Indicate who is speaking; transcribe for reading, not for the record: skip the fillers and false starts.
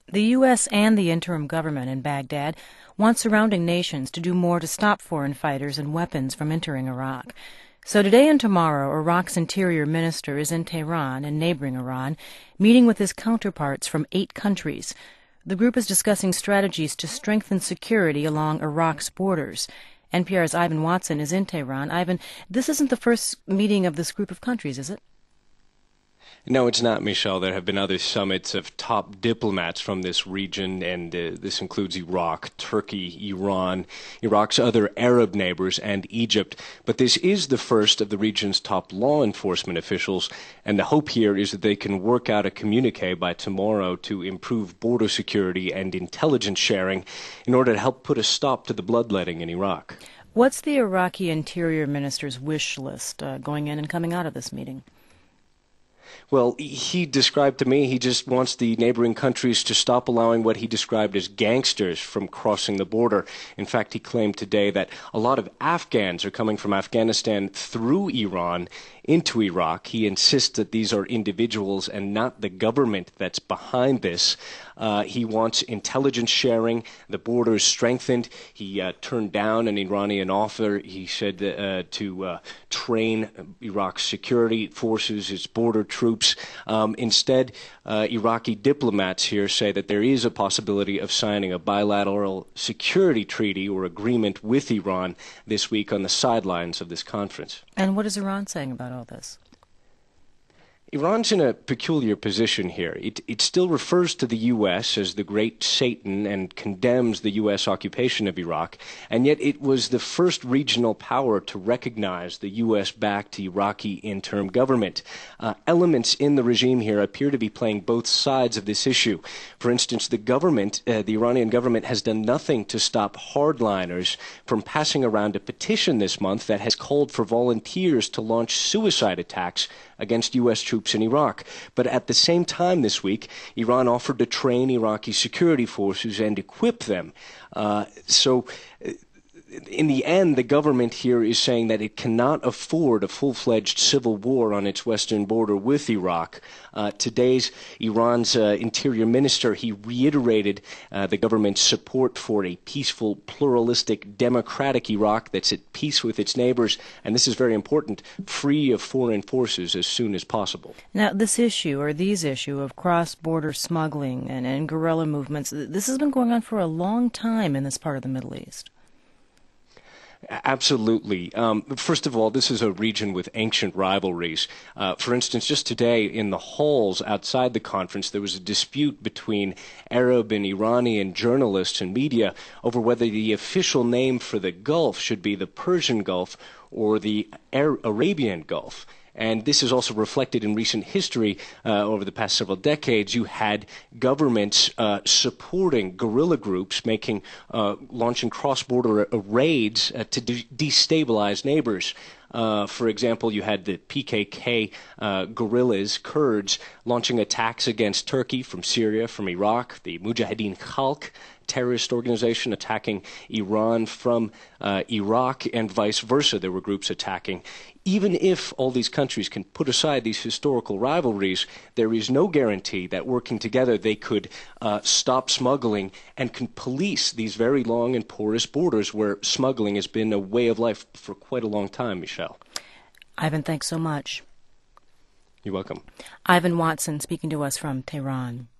Speaker 1: The U.S. and the interim government in Baghdad want surrounding nations to do more to stop foreign fighters and weapons from entering Iraq. So today and tomorrow, Iraq's interior minister is in Tehran in neighboring Iran, meeting with his counterparts from 8 countries. The group is discussing strategies to strengthen security along Iraq's borders. NPR's Ivan Watson is in Tehran. Ivan, this isn't the first meeting of this group of countries, is it?
Speaker 2: No, it's not, Michelle. There have been other summits of top diplomats from this region, and this includes Iraq, Turkey, Iran, Iraq's other Arab neighbors, and Egypt. But this is the first of the region's top law enforcement officials, and the hope here is that they can work out a communique by tomorrow to improve border security and intelligence sharing in order to help put a stop to the bloodletting in Iraq.
Speaker 1: What's the Iraqi interior minister's wish list going in and coming out of this meeting?
Speaker 2: Well, he described to me he just wants the neighboring countries to stop allowing what he described as gangsters from crossing the border. In fact, he claimed today that a lot of Afghans are coming from Afghanistan through Iran into Iraq. He insists that these are individuals and not the government that's behind this. He wants intelligence sharing, the borders strengthened. He turned down an Iranian offer, he said, to train Iraq's security forces, its border troops. Instead, Iraqi diplomats here say that there is a possibility of signing a bilateral security treaty or agreement with Iran this week on the sidelines of this conference.
Speaker 1: And what is Iran saying about all this?
Speaker 2: Iran's in a peculiar position here. It still refers to the U.S. as the great Satan and condemns the U.S. occupation of Iraq, and yet it was the first regional power to recognize the U.S.-backed Iraqi interim government. Elements in the regime here appear to be playing both sides of this issue. For instance, the Iranian government has done nothing to stop hardliners from passing around a petition this month that has called for volunteers to launch suicide attacks against U.S. troops in Iraq. But at the same time this week, Iran offered to train Iraqi security forces and equip them. So in the end, the government here is saying that it cannot afford a full-fledged civil war on its western border with Iraq. Today's Iran's interior minister, he reiterated the government's support for a peaceful, pluralistic, democratic Iraq that's at peace with its neighbors, and this is very important, free of foreign forces as soon as possible.
Speaker 1: Now, this issue, or these issue of cross-border smuggling and guerrilla movements, this has been going on for a long time in this part of the Middle East.
Speaker 2: Absolutely. First of all, this is a region with ancient rivalries. For instance, just today in the halls outside the conference, there was a dispute between Arab and Iranian journalists and media over whether the official name for the Gulf should be the Persian Gulf or the Arabian Gulf. And this is also reflected in recent history over the past several decades. You had governments supporting guerrilla groups, launching cross-border raids to destabilize neighbors. For example, you had the PKK guerrillas, Kurds, launching attacks against Turkey from Syria, from Iraq, the Mujahideen Khalq terrorist organization attacking Iran from Iraq, and vice versa. There were groups attacking. Even if all these countries can put aside these historical rivalries, there is no guarantee that working together they could stop smuggling and can police these very long and porous borders where smuggling has been a way of life for quite a long time, Michelle.
Speaker 1: Ivan, thanks so much.
Speaker 2: You're welcome.
Speaker 1: Ivan Watson speaking to us from Tehran.